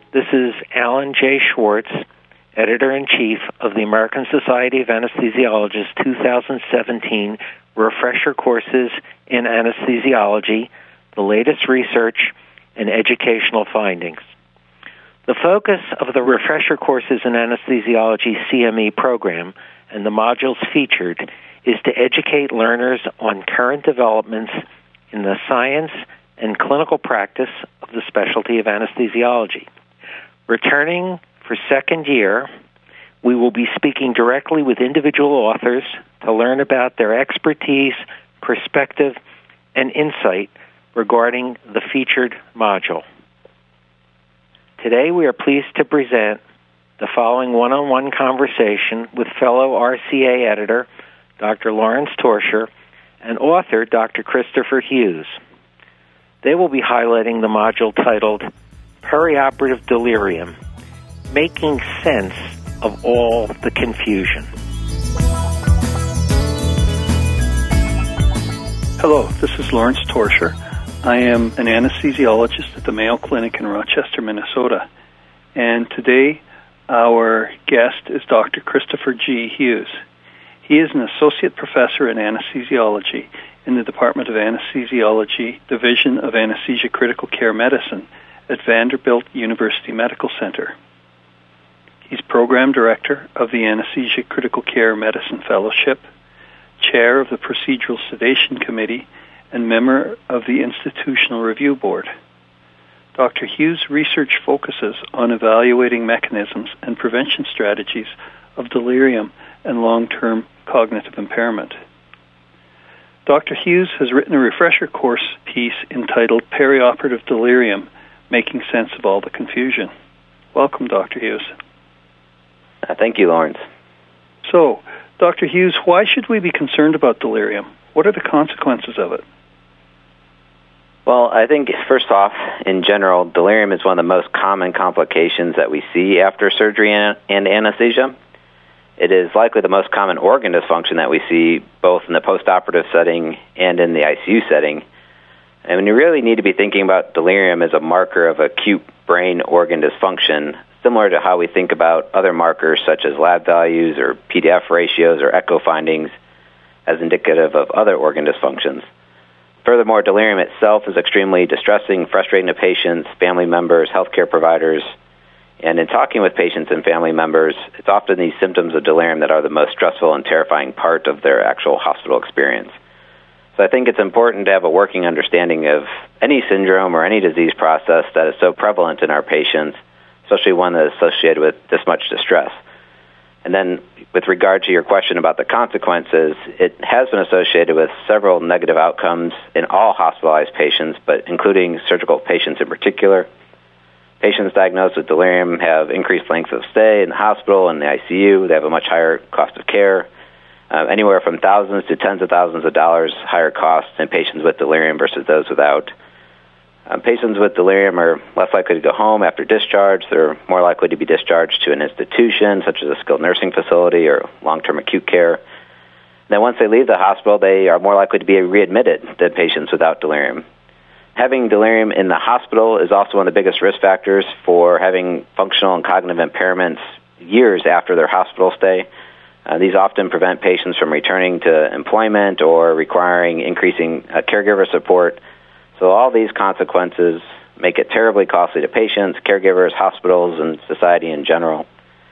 This is Alan J. Schwartz, Editor-in-Chief of the American Society of Anesthesiologists 2017 Refresher Courses in Anesthesiology, the latest research and educational findings. The focus of the Refresher Courses in Anesthesiology CME program and the modules featured is to educate learners on current developments in the science and clinical practice of the specialty of anesthesiology. Returning for second year, we will be speaking directly with individual authors to learn about their expertise, perspective, and insight regarding the featured module. Today we are pleased to present the following one-on-one conversation with fellow RCA editor, Dr. Lawrence Torscher, and author, Dr. Christopher Hughes. They will be highlighting the module titled Perioperative Delirium, Making Sense of All the Confusion. Hello, this is Lawrence Torscher. I am an anesthesiologist at the Mayo Clinic in Rochester, Minnesota. And today, our guest is Dr. Christopher G. Hughes. He is an associate professor in anesthesiology in the Department of Anesthesiology, Division of Anesthesia Critical Care Medicine at Vanderbilt University Medical Center. He's program director of the Anesthesia Critical Care Medicine Fellowship, chair of the Procedural Sedation Committee, and member of the Institutional Review Board. Dr. Hughes' research focuses on evaluating mechanisms and prevention strategies of delirium and long-term cognitive impairment. Dr. Hughes has written a refresher course piece entitled Perioperative Delirium, Making Sense of All the Confusion. Welcome, Dr. Hughes. Thank you, Lawrence. So, Dr. Hughes, why should we be concerned about delirium? What are the consequences of it? Well, I think, first off, in general, delirium is one of the most common complications that we see after surgery and anesthesia. It is likely the most common organ dysfunction that we see both in the postoperative setting and in the ICU setting. And you really need to be thinking about delirium as a marker of acute brain organ dysfunction, similar to how we think about other markers such as lab values or PDF ratios or echo findings as indicative of other organ dysfunctions. Furthermore, delirium itself is extremely distressing, frustrating to patients, family members, healthcare providers. And in talking with patients and family members, it's often these symptoms of delirium that are the most stressful and terrifying part of their actual hospital experience. So I think it's important to have a working understanding of any syndrome or any disease process that is so prevalent in our patients, especially one that is associated with this much distress. And then with regard to your question about the consequences, it has been associated with several negative outcomes in all hospitalized patients, but including surgical patients in particular. Patients diagnosed with delirium have increased lengths of stay in the hospital and the ICU. They have a much higher cost of care, anywhere from thousands to tens of thousands of dollars higher costs in patients with delirium versus those without. Patients with delirium are less likely to go home after discharge. They're more likely to be discharged to an institution, such as a skilled nursing facility or long-term acute care. Then once they leave the hospital, they are more likely to be readmitted than patients without delirium. Having delirium in the hospital is also one of the biggest risk factors for having functional and cognitive impairments years after their hospital stay. These often prevent patients from returning to employment or requiring increasing caregiver support. So all these consequences make it terribly costly to patients, caregivers, hospitals, and society in general.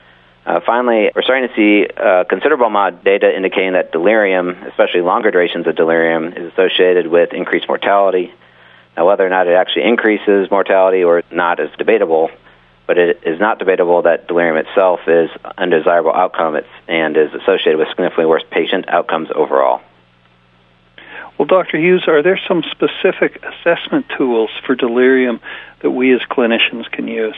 Finally, we're starting to see a considerable amount of data indicating that delirium, especially longer durations of delirium, is associated with increased mortality. Now, whether or not it actually increases mortality or not is debatable, but it is not debatable that delirium itself is an undesirable outcome and is associated with significantly worse patient outcomes overall. Well, Dr. Hughes, are there some specific assessment tools for delirium that we as clinicians can use?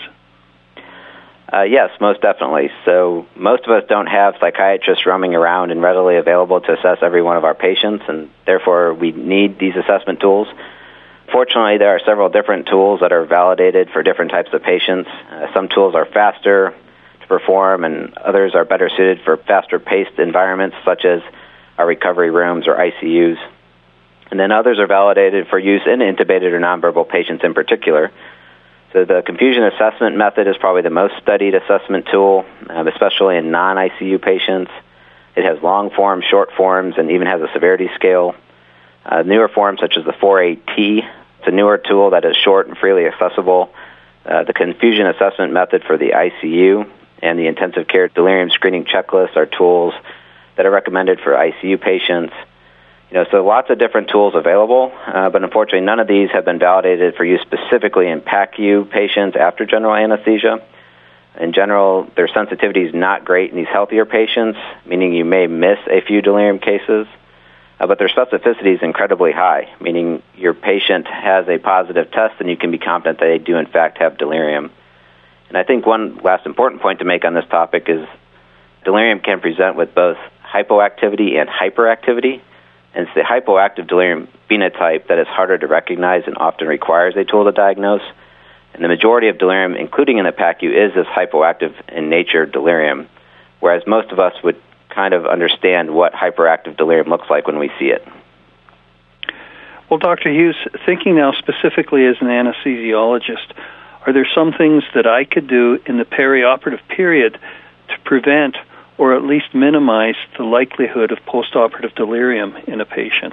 Yes, most definitely. So most of us don't have psychiatrists roaming around and readily available to assess every one of our patients, and therefore we need these assessment tools. Fortunately, there are several different tools that are validated for different types of patients. Some tools are faster to perform, and others are better suited for faster-paced environments, such as our recovery rooms or ICUs. And then others are validated for use in intubated or nonverbal patients in particular. So the confusion assessment method is probably the most studied assessment tool, especially in non-ICU patients. It has long forms, short forms, and even has a severity scale. Newer forms such as the 4AT, it's a newer tool that is short and freely accessible. The confusion assessment method for the ICU and the intensive care delirium screening checklist are tools that are recommended for ICU patients. So lots of different tools available, but unfortunately none of these have been validated for use specifically in PACU patients after general anesthesia. In general, their sensitivity is not great in these healthier patients, meaning you may miss a few delirium cases, but their specificity is incredibly high, meaning your patient has a positive test and you can be confident that they do in fact have delirium. And I think one last important point to make on this topic is delirium can present with both hypoactivity and hyperactivity. And it's the hypoactive delirium phenotype that is harder to recognize and often requires a tool to diagnose. And the majority of delirium, including in the PACU, is this hypoactive in nature delirium, whereas most of us would kind of understand what hyperactive delirium looks like when we see it. Well, Dr. Hughes, thinking now specifically as an anesthesiologist, are there some things that I could do in the perioperative period to prevent or at least minimize the likelihood of postoperative delirium in a patient?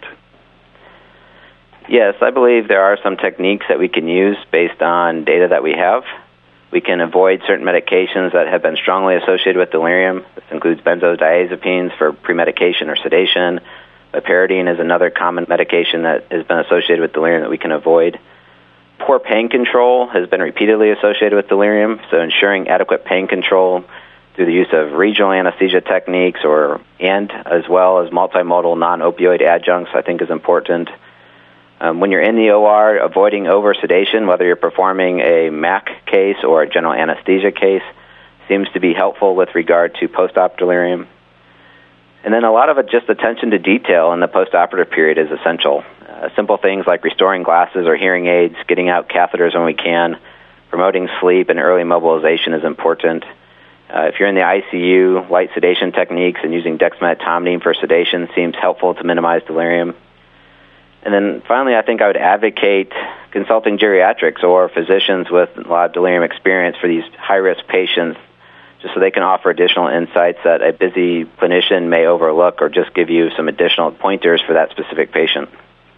Yes, I believe there are some techniques that we can use based on data that we have. We can avoid certain medications that have been strongly associated with delirium. This includes benzodiazepines for premedication or sedation. Piperidine is another common medication that has been associated with delirium that we can avoid. Poor pain control has been repeatedly associated with delirium, so ensuring adequate pain control through the use of regional anesthesia techniques and as well as multimodal non-opioid adjuncts, I think is important. When you're in the OR, avoiding over-sedation, whether you're performing a MAC case or a general anesthesia case, seems to be helpful with regard to post-op delirium. And then a lot of just attention to detail in the post-operative period is essential. Simple things like restoring glasses or hearing aids, getting out catheters when we can, promoting sleep and early mobilization is important. If you're in the ICU, light sedation techniques and using dexmedetomidine for sedation seems helpful to minimize delirium. And then finally, I think I would advocate consulting geriatrics or physicians with a lot of delirium experience for these high-risk patients, just so they can offer additional insights that a busy clinician may overlook or just give you some additional pointers for that specific patient.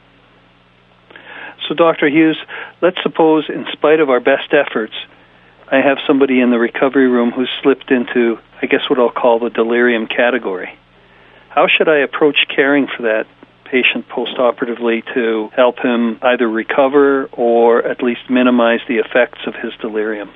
So, Dr. Hughes, let's suppose in spite of our best efforts, I have somebody in the recovery room who's slipped into, I guess what I'll call the delirium category. How should I approach caring for that patient postoperatively to help him either recover or at least minimize the effects of his delirium?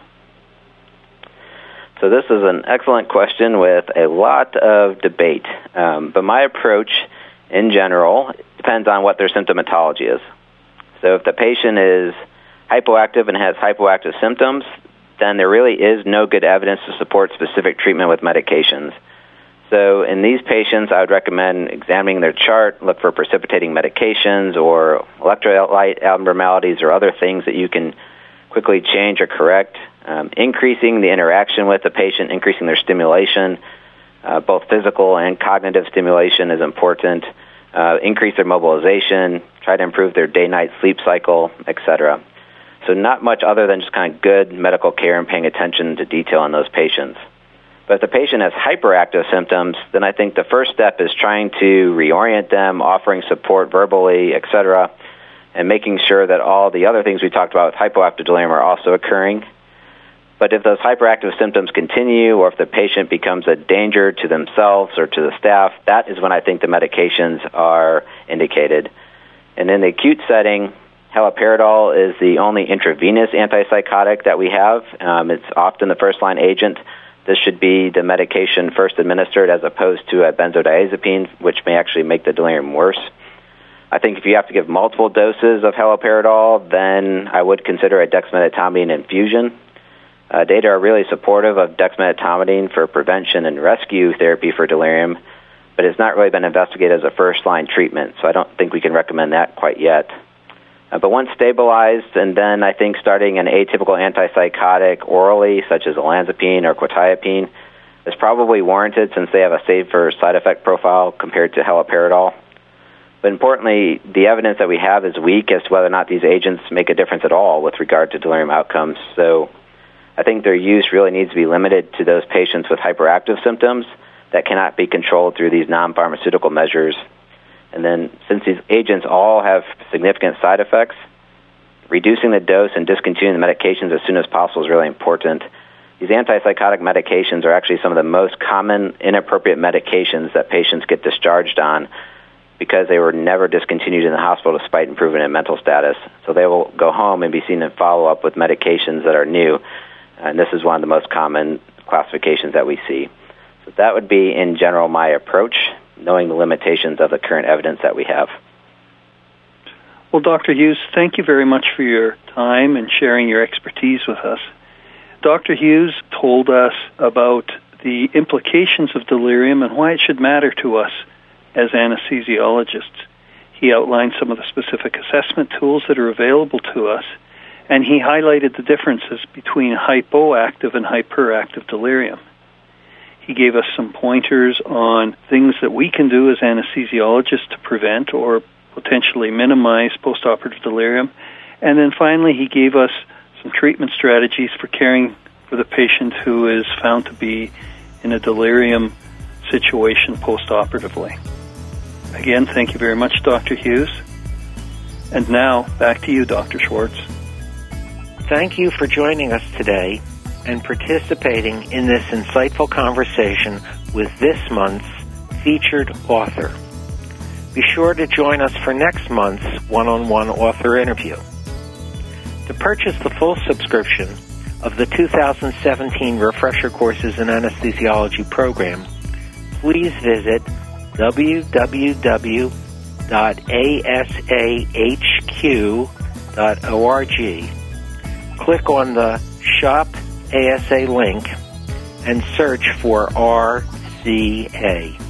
So this is an excellent question with a lot of debate. But my approach in general depends on what their symptomatology is. So if the patient is hypoactive and has hypoactive symptoms, then there really is no good evidence to support specific treatment with medications. So in these patients, I would recommend examining their chart, look for precipitating medications or electrolyte abnormalities or other things that you can quickly change or correct. Increasing the interaction with the patient, increasing their stimulation, both physical and cognitive stimulation is important. Increase their mobilization, try to improve their day-night sleep cycle, etc. So not much other than just kind of good medical care and paying attention to detail in those patients. But if the patient has hyperactive symptoms, then I think the first step is trying to reorient them, offering support verbally, etc., and making sure that all the other things we talked about with hypoactive delirium are also occurring. But if those hyperactive symptoms continue or if the patient becomes a danger to themselves or to the staff, that is when I think the medications are indicated. And in the acute setting, haloperidol is the only intravenous antipsychotic that we have. It's often the first-line agent. This should be the medication first administered as opposed to a benzodiazepine, which may actually make the delirium worse. I think if you have to give multiple doses of haloperidol, then I would consider a dexmedetomidine infusion. Data are really supportive of dexmedetomidine for prevention and rescue therapy for delirium, but it's not really been investigated as a first-line treatment, so I don't think we can recommend that quite yet. But once stabilized, and then I think starting an atypical antipsychotic orally, such as olanzapine or quetiapine, is probably warranted since they have a safer side effect profile compared to haloperidol. But importantly, the evidence that we have is weak as to whether or not these agents make a difference at all with regard to delirium outcomes. So I think their use really needs to be limited to those patients with hyperactive symptoms that cannot be controlled through these non-pharmaceutical measures. And then since these agents all have significant side effects, reducing the dose and discontinuing the medications as soon as possible is really important. These antipsychotic medications are actually some of the most common inappropriate medications that patients get discharged on because they were never discontinued in the hospital despite improvement in mental status. So they will go home and be seen in follow-up with medications that are new, and this is one of the most common classifications that we see. So that would be, in general, my approach, knowing the limitations of the current evidence that we have. Well, Dr. Hughes, thank you very much for your time and sharing your expertise with us. Dr. Hughes told us about the implications of delirium and why it should matter to us as anesthesiologists. He outlined some of the specific assessment tools that are available to us, and he highlighted the differences between hypoactive and hyperactive delirium. He gave us some pointers on things that we can do as anesthesiologists to prevent or potentially minimize postoperative delirium. And then finally, he gave us some treatment strategies for caring for the patient who is found to be in a delirium situation postoperatively. Again, thank you very much, Dr. Hughes. And now, back to you, Dr. Schwartz. Thank you for joining us today and participating in this insightful conversation with this month's featured author. Be sure to join us for next month's one-on-one author interview. To purchase the full subscription of the 2017 Refresher Courses in Anesthesiology program, please visit www.asahq.org. Click on the Shop ASA link and search for RCA.